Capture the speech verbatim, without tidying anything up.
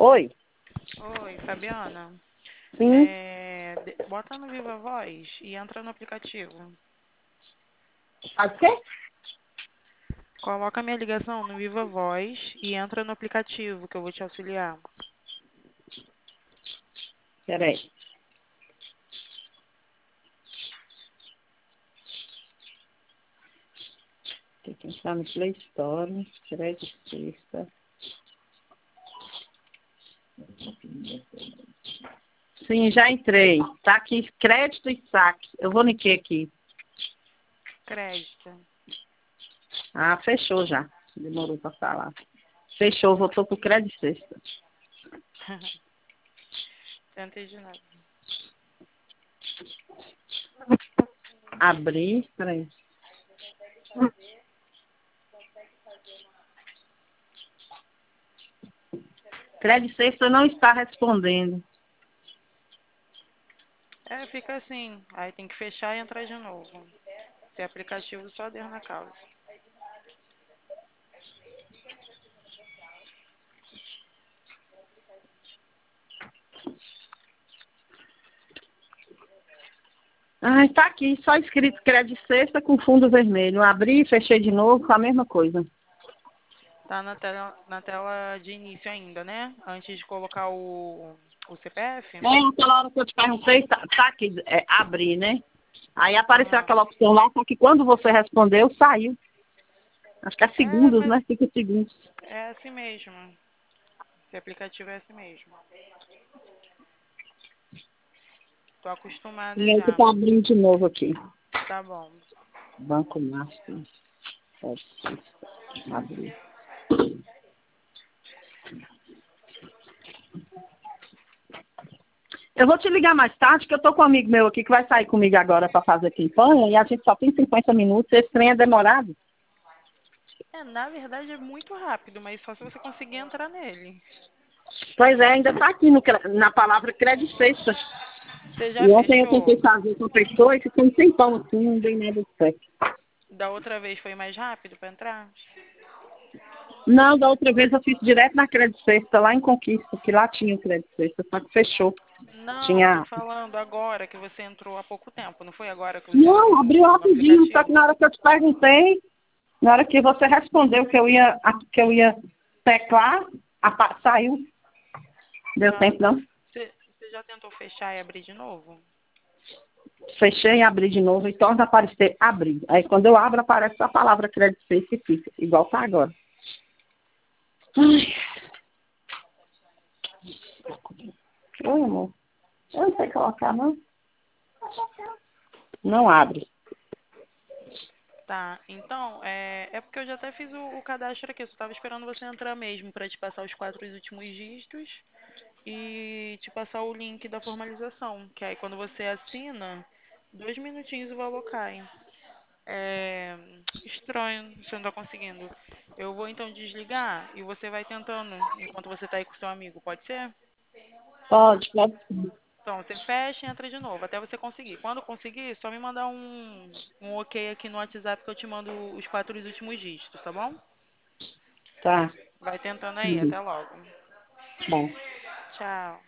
Oi, Oi, Fabiana. sim, É, de- bota no Viva Voz e entra no aplicativo. pode ser? Coloca minha ligação no Viva Voz e entra no aplicativo que eu vou te auxiliar. Peraí, tem que entrar no Play Store, crédito sexta. Sim, já entrei. Tá aqui, crédito e saque. Eu vou no que aqui? Crédito. Ah, fechou já. Demorou pra falar. Fechou, voltou pro crédito sexta. Tentei de novo. Abrir, peraí. Crédito sexta não está respondendo. É, fica assim. Aí tem que fechar e entrar de novo. Esse aplicativo só Deus na causa. Ah, tá aqui, só escrito crédito sexta com fundo vermelho. Abri e fechei de novo com a mesma coisa. Tá na tela, na tela de início ainda, né? Antes de colocar o, o C P F. É, aquela hora que eu te perguntei, tá, tá aqui, é, abrir, né? Aí apareceu Aham. aquela opção lá, só que quando você respondeu, saiu. Acho que é É, segundos, mas né? Cinco segundos. é assim mesmo. Esse aplicativo é assim mesmo. Tô acostumada E aí que já. tá abrindo de novo aqui. Tá bom. Banco Master. Abrir. Eu vou te ligar mais tarde, que eu tô com um amigo meu aqui que vai sair comigo agora para fazer campanha e a gente só tem cinquenta minutos. Esse trem é demorado. É, na verdade é muito rápido, mas só se você conseguir entrar nele. Pois é, ainda tá aqui no, cre- na palavra crédito sexta. Você já E ontem eu tentei fechou? fazer com a pessoa e ficou um tempão assim, não dei nada de certo. Da outra vez foi mais rápido pra entrar? Não, da outra vez eu fiz direto na Crédito Sexta, lá em Conquista, que lá tinha o Crédito Sexta, só que fechou. Não, tô Tinha. falando agora que você entrou há pouco tempo. Não foi agora que você entrou Não, abriu no, no rapidinho, só que aplicativo? na hora que eu te perguntei, na hora que você respondeu que eu ia, que eu ia teclar, apa- saiu. Deu Ah, tempo tá. não? Você, você já tentou fechar e abrir de novo? Fechei e abri de novo e torna a aparecer abrir. Aí quando eu abro, aparece a palavra Crédito Sexta e fica, igual tá agora. Ai, oi, amor. Eu não sei colocar, não. Não abre. Tá, então, é, é porque eu já até fiz o, o cadastro aqui. Eu só tava esperando você entrar mesmo pra te passar os quatro últimos dígitos e te passar o link da formalização. Que aí quando você assina, dois minutinhos o valor cai. É estranho, você não tá conseguindo. Eu vou então desligar e você vai tentando enquanto você tá aí com seu amigo, pode ser? Pode, pode sim. Então, você fecha e entra de novo, até você conseguir. Quando conseguir, só me mandar um, um ok aqui no WhatsApp que eu te mando os quatro últimos dígitos, tá bom? Tá. Vai tentando aí, Uhum. até logo. Bom. Tchau.